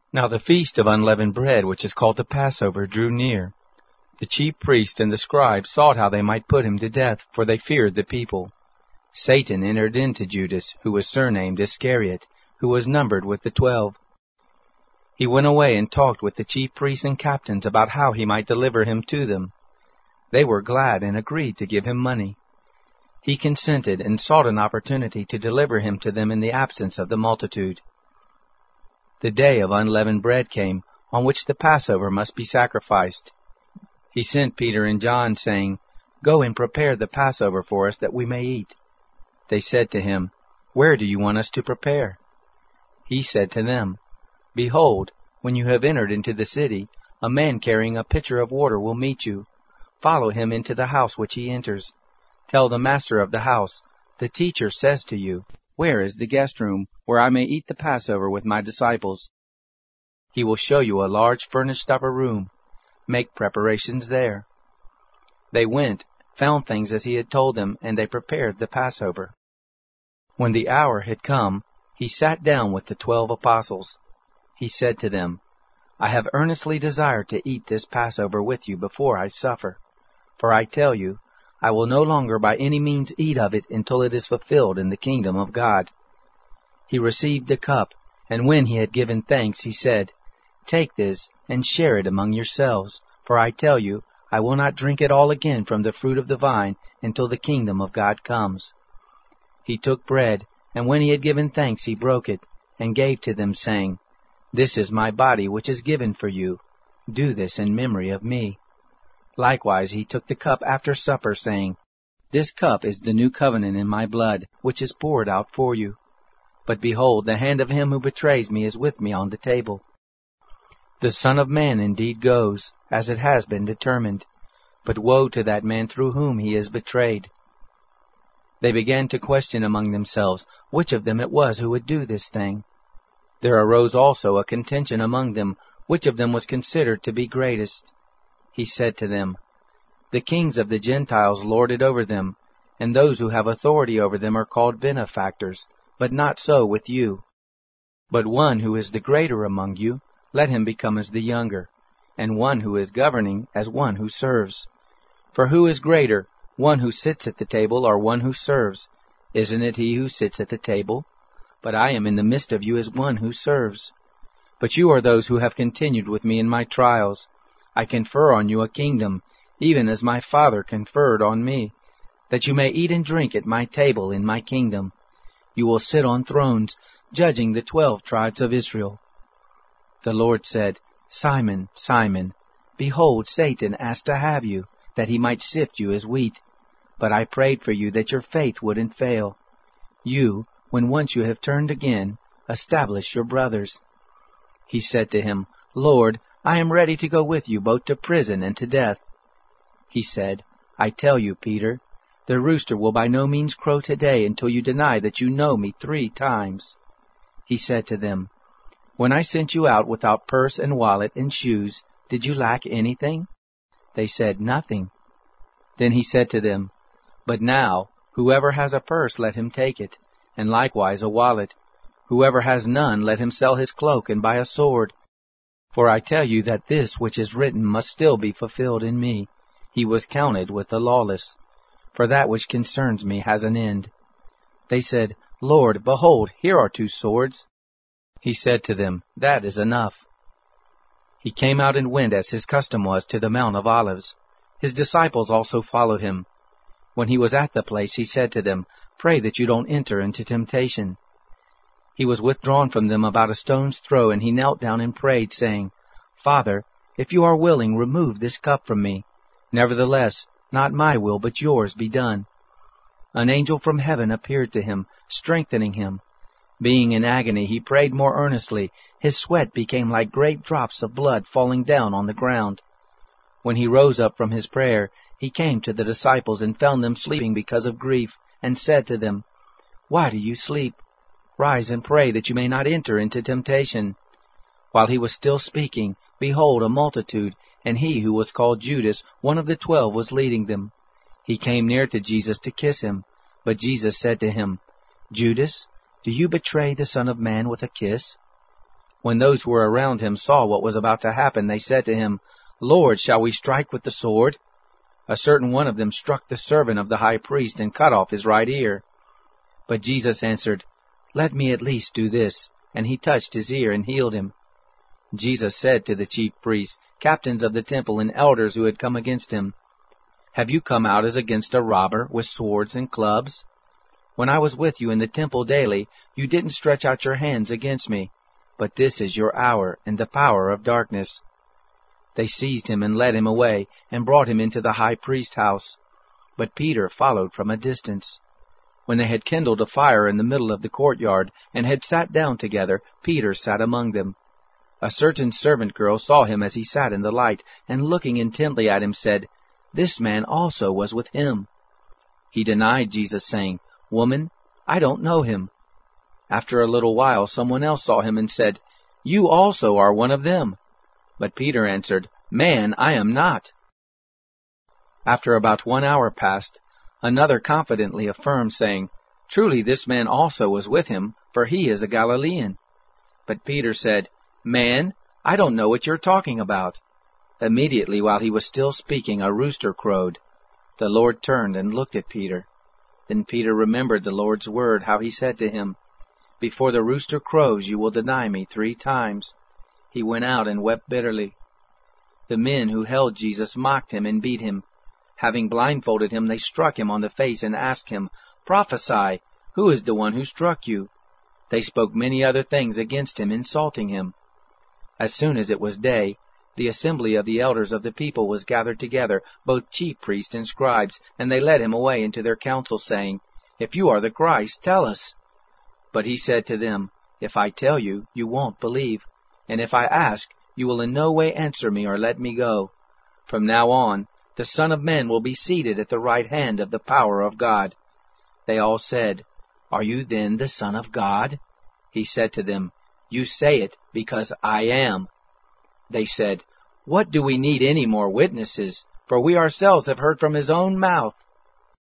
Now the feast of unleavened bread, which is called the Passover, drew near. The chief priests and the scribes sought how they might put him to death, for they feared the people. Satan entered into Judas, who was surnamed Iscariot, who was numbered with the 12. He went away and talked with the chief priests and captains about how he might deliver him to them. They were glad and agreed to give him money. He consented and sought an opportunity to deliver him to them in the absence of the multitude. The day of unleavened bread came, on which the Passover must be sacrificed. He sent Peter and John, saying, "Go and prepare the Passover for us, that we may eat." They said to him, "Where do you want us to prepare?" He said to them, "Behold, when you have entered into the city, a man carrying a pitcher of water will meet you. Follow him into the house which he enters. Tell the master of the house, 'The teacher says to you, where is the guest room, where I may eat the Passover with my disciples?' He will show you a large furnished upper room. Make preparations there." They went, found things as he had told them, and they prepared the Passover. When the hour had come, he sat down with the 12 apostles. He said to them, "I have earnestly desired to eat this Passover with you before I suffer. For I tell you, I will no longer by any means eat of it until it is fulfilled in the kingdom of God." He received the cup, and when he had given thanks, he said, "Take this and share it among yourselves, for I tell you, I will not drink it all again from the fruit of the vine until the kingdom of God comes." He took bread, and when he had given thanks, he broke it, and gave to them, saying, "This is my body, which is given for you. Do this in memory of me." Likewise he took the cup after supper, saying, "This cup is the new covenant in my blood, which is poured out for you. But behold, the hand of him who betrays me is with me on the table. The Son of Man indeed goes, as it has been determined, but woe to that man through whom he is betrayed." They began to question among themselves which of them it was who would do this thing. There arose also a contention among them, which of them was considered to be greatest. He said to them, "The kings of the Gentiles lord it over them, and those who have authority over them are called benefactors, but not so with you. But one who is the greater among you, let him become as the younger, and one who is governing as one who serves. For who is greater, one who sits at the table or one who serves? Isn't it he who sits at the table? But I am in the midst of you as one who serves. But you are those who have continued with me in my trials. I confer on you a kingdom, even as my Father conferred on me, that you may eat and drink at my table in my kingdom. You will sit on thrones, judging the 12 tribes of Israel." The Lord said, "Simon, Simon, behold, Satan asked to have you, that he might sift you as wheat. But I prayed for you that your faith wouldn't fail. You, when once you have turned again, establish your brothers." He said to him, "Lord, I am ready to go with you both to prison and to death." He said, "I tell you, Peter, the rooster will by no means crow today until you deny that you know me 3 times. He said to them, "When I sent you out without purse and wallet and shoes, did you lack anything?" They said, "Nothing." Then he said to them, "But now, whoever has a purse, let him take it, and likewise a wallet. Whoever has none, let him sell his cloak and buy a sword. For I tell you that this which is written must still be fulfilled in me. He was counted with the lawless. For that which concerns me has an end." They said, "Lord, behold, here are 2 swords." He said to them, "That is enough." He came out and went, as his custom was, to the Mount of Olives. His disciples also followed him. When he was at the place, he said to them, "Pray that you don't enter into temptation." He was withdrawn from them about a stone's throw, and he knelt down and prayed, saying, "Father, if you are willing, remove this cup from me. Nevertheless, not my will, but yours be done." An angel from heaven appeared to him, strengthening him. Being in agony, he prayed more earnestly. His sweat became like great drops of blood falling down on the ground. When he rose up from his prayer, he came to the disciples and found them sleeping because of grief, and said to them, "Why do you sleep? Rise and pray that you may not enter into temptation." While he was still speaking, behold, a multitude, and he who was called Judas, one of the 12, was leading them. He came near to Jesus to kiss him, but Jesus said to him, "Judas, do you betray the Son of Man with a kiss?" When those who were around him saw what was about to happen, they said to him, "Lord, shall we strike with the sword?" A certain one of them struck the servant of the high priest and cut off his right ear. But Jesus answered, "Let me at least do this." And he touched his ear and healed him. Jesus said to the chief priests, captains of the temple, and elders who had come against him, "Have you come out as against a robber with swords and clubs? When I was with you in the temple daily, you didn't stretch out your hands against me. But this is your hour and the power of darkness." They seized him and led him away and brought him into the high priest's house. But Peter followed from a distance. When they had kindled a fire in the middle of the courtyard and had sat down together, Peter sat among them. A certain servant girl saw him as he sat in the light, and looking intently at him said, "This man also was with him." He denied Jesus, saying, "Woman, I don't know him." After a little while someone else saw him and said, "You also are one of them." But Peter answered, "Man, I am not." After about 1 hour passed, another confidently affirmed, saying, "Truly this man also was with him, for he is a Galilean." But Peter said, "Man, I don't know what you're talking about." Immediately while he was still speaking, a rooster crowed. The Lord turned and looked at Peter. Then Peter remembered the Lord's word, how he said to him, "Before the rooster crows, you will deny me 3 times." He went out and wept bitterly. The men who held Jesus mocked him and beat him. Having blindfolded him, they struck him on the face and asked him, "Prophesy, who is the one who struck you?" They spoke many other things against him, insulting him. As soon as it was day, the assembly of the elders of the people was gathered together, both chief priests and scribes, and they led him away into their council, saying, "If you are the Christ, tell us." But he said to them, "If I tell you, you won't believe, and if I ask, you will in no way answer me or let me go. From now on, the Son of Man will be seated at the right hand of the power of God." They all said, "Are you then the Son of God?" He said to them, "You say it because I am." They said, "What do we need any more witnesses? For we ourselves have heard from his own mouth."